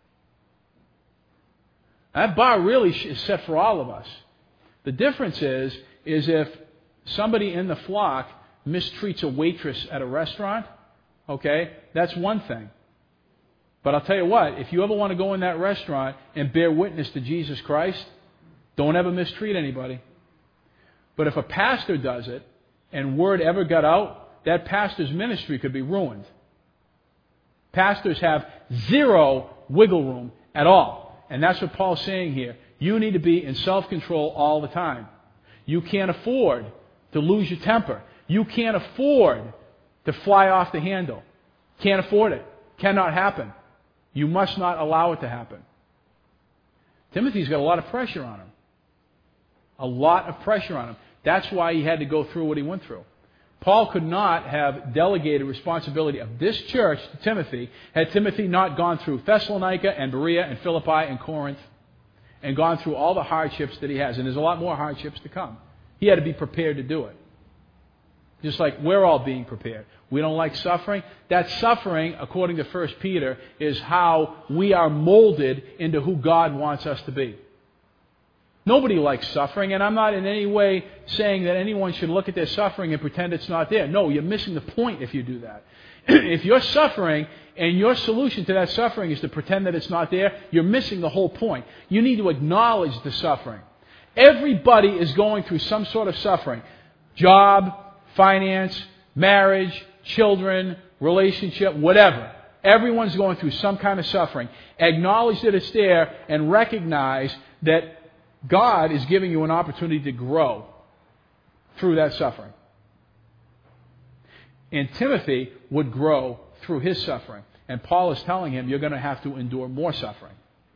That bar really is set for all of us. The difference is, is if somebody in the flock mistreats a waitress at a restaurant, okay, that's one thing. But I'll tell you what, if you ever want to go in that restaurant and bear witness to Jesus Christ, don't ever mistreat anybody. But if a pastor does it, and word ever got out that pastor's ministry could be ruined. Pastors have zero wiggle room at all. And that's what Paul's saying here. You need to be in self-control all the time. You can't afford to lose your temper. You can't afford to fly off the handle. Can't afford it. Cannot happen. You must not allow it to happen. Timothy's got a lot of pressure on him. A lot of pressure on him. That's why he had to go through what he went through. Paul could not have delegated responsibility of this church to Timothy had Timothy not gone through Thessalonica and Berea and Philippi and Corinth and gone through all the hardships that he has. And there's a lot more hardships to come. He had to be prepared to do it. Just like we're all being prepared. We don't like suffering. That suffering, according to First Peter, is how we are molded into who God wants us to be. Nobody likes suffering, and I'm not in any way saying that anyone should look at their suffering and pretend it's not there. No, you're missing the point if you do that. If you're suffering and your solution to that suffering is to pretend that it's not there, you're missing the whole point. You need to acknowledge the suffering. Everybody is going through some sort of suffering. Job, finance, marriage, children, relationship, whatever. Everyone's going through some kind of suffering. Acknowledge that it's there and recognize that God is giving you an opportunity to grow through that suffering. And Timothy would grow through his suffering. And Paul is telling him, you're going to have to endure more suffering.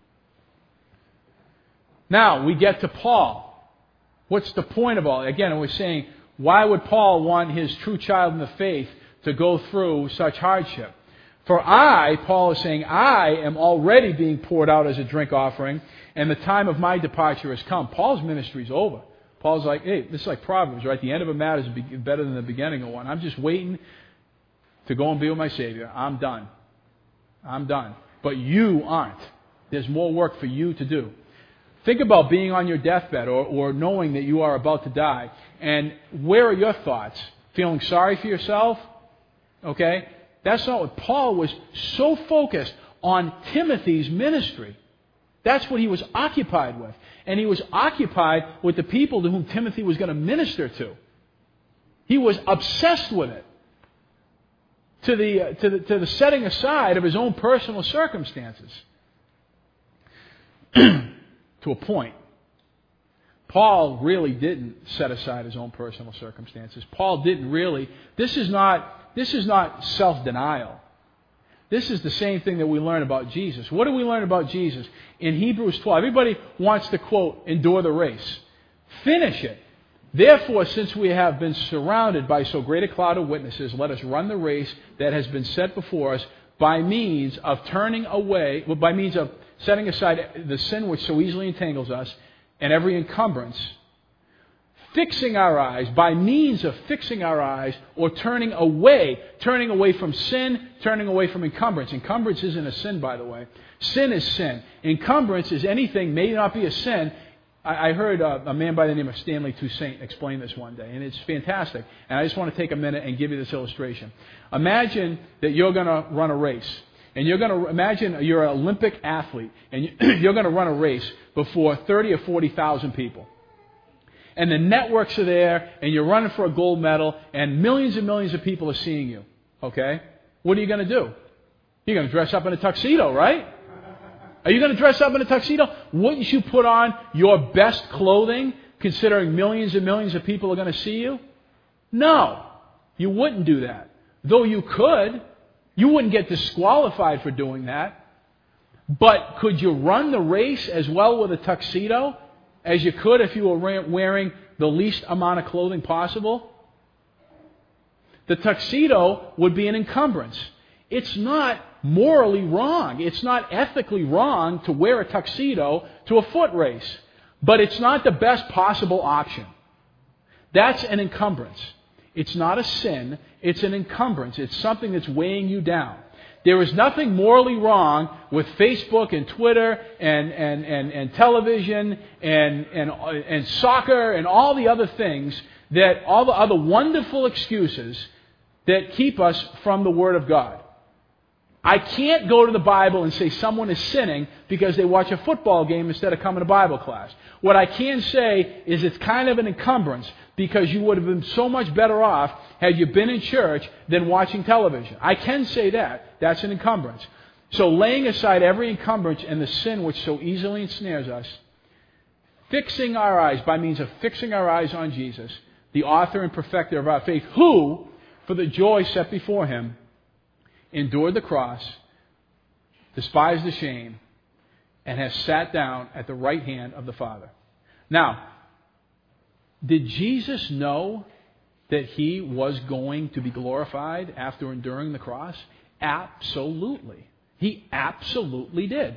Now, we get to Paul. What's the point of all? Again, we're saying, why would Paul want his true child in the faith to go through such hardship? For I, Paul is saying, I am already being poured out as a drink offering, and the time of my departure has come. Paul's ministry is over. Paul's like, hey, this is like Proverbs, right? The end of a matter is better than the beginning of one. I'm just waiting to go and be with my Savior. I'm done. I'm done. But you aren't. There's more work for you to do. Think about being on your deathbed or, or knowing that you are about to die. And where are your thoughts? Feeling sorry for yourself? Okay? That's not what Paul was so focused on Timothy's ministry. That's what he was occupied with. And he was occupied with the people to whom Timothy was going to minister to. He was obsessed with it. To the, uh, to the, to the setting aside of his own personal circumstances. To a point. Paul really didn't set aside his own personal circumstances. Paul didn't really. This is not, this is not self-denial. This is the same thing that we learn about Jesus. What do we learn about Jesus? In Hebrews twelve, everybody wants to quote, endure the race. Finish it. Therefore, since we have been surrounded by so great a cloud of witnesses, let us run the race that has been set before us by means of turning away, well, by means of setting aside the sin which so easily entangles us and every encumbrance, fixing our eyes, by means of fixing our eyes or turning away, turning away from sin, turning away from encumbrance. Encumbrance isn't a sin, by the way. Sin is sin. Encumbrance is anything, may not be a sin. I, I heard a, a man by the name of Stanley Toussaint explain this one day, and it's fantastic. And I just want to take a minute and give you this illustration. Imagine that you're going to run a race. And you're going to imagine you're an Olympic athlete, and you're going to run a race before thirty or forty thousand people. And the networks are there, and you're running for a gold medal, and millions and millions of people are seeing you. Okay? What are you going to do? You're going to dress up in a tuxedo, right? Are you going to dress up in a tuxedo? Wouldn't you put on your best clothing, considering millions and millions of people are going to see you? No, you wouldn't do that. Though you could. You wouldn't get disqualified for doing that. But could you run the race as well with a tuxedo as you could if you were wearing the least amount of clothing possible? The tuxedo would be an encumbrance. It's not morally wrong. It's not ethically wrong to wear a tuxedo to a foot race. But it's not the best possible option. That's an encumbrance. It's not a sin. It's an encumbrance. It's something that's weighing you down. There is nothing morally wrong with Facebook and Twitter and, and, and, and television and, and, and soccer and all the other things, that all the other wonderful excuses that keep us from the Word of God. I can't go to the Bible and say someone is sinning because they watch a football game instead of coming to Bible class. What I can say is it's kind of an encumbrance because you would have been so much better off had you been in church than watching television. I can say that. That's an encumbrance. So laying aside every encumbrance and the sin which so easily ensnares us, fixing our eyes by means of fixing our eyes on Jesus, the author and perfecter of our faith, who, for the joy set before him, endured the cross, despised the shame, and has sat down at the right hand of the Father. Now, did Jesus know that he was going to be glorified after enduring the cross? Absolutely. He absolutely did.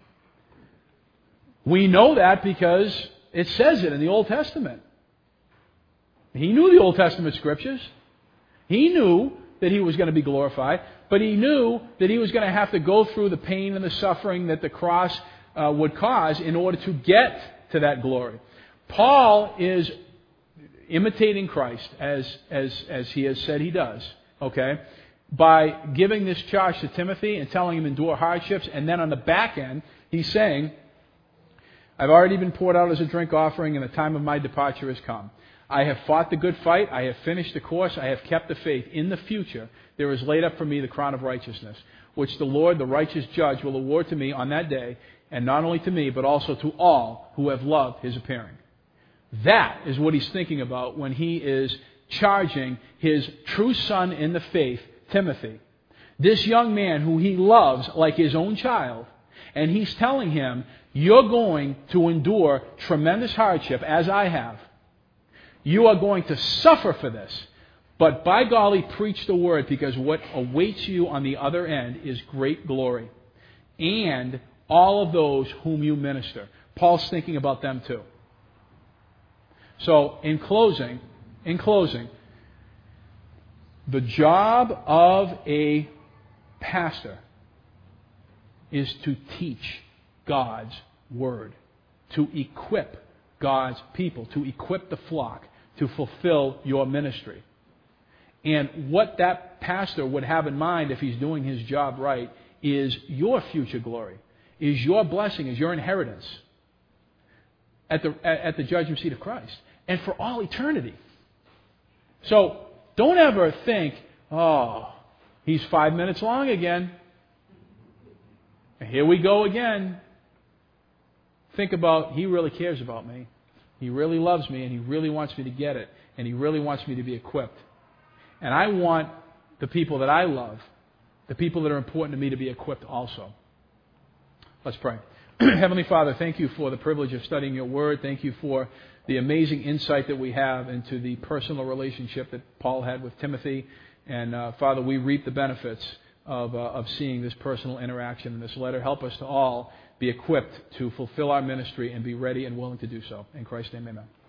We know that because it says it in the Old Testament. He knew the Old Testament scriptures. He knew that he was going to be glorified, but he knew that he was going to have to go through the pain and the suffering that the cross uh, would cause in order to get to that glory. Paul is imitating Christ as, as, as he has said he does, okay, by giving this charge to Timothy and telling him endure hardships, and then on the back end, he's saying, I've already been poured out as a drink offering, and the time of my departure has come. I have fought the good fight. I have finished the course. I have kept the faith. In the future, there is laid up for me the crown of righteousness, which the Lord, the righteous judge, will award to me on that day, and not only to me, but also to all who have loved his appearing. That is what he's thinking about when he is charging his true son in the faith, Timothy, this young man who he loves like his own child, and he's telling him, you're going to endure tremendous hardship, as I have. You are going to suffer for this. But by golly, preach the word, because what awaits you on the other end is great glory. And all of those whom you minister. Paul's thinking about them too. So, in closing, in closing, the job of a pastor is to teach God's word, to equip God's people, to equip the flock, to fulfill your ministry. And what that pastor would have in mind if he's doing his job right is your future glory, is your blessing, is your inheritance at the, at the judgment seat of Christ, and for all eternity. So, don't ever think, oh, he's five minutes long again. And here we go again. Think about, he really cares about me. He really loves me, and he really wants me to get it. And he really wants me to be equipped. And I want the people that I love, the people that are important to me, to be equipped also. Let's pray. Heavenly Father, thank you for the privilege of studying your word. Thank you for the amazing insight that we have into the personal relationship that Paul had with Timothy. And uh, Father, we reap the benefits of, uh, of seeing this personal interaction in this letter. Help us to all be equipped to fulfill our ministry and be ready and willing to do so. In Christ's name, amen.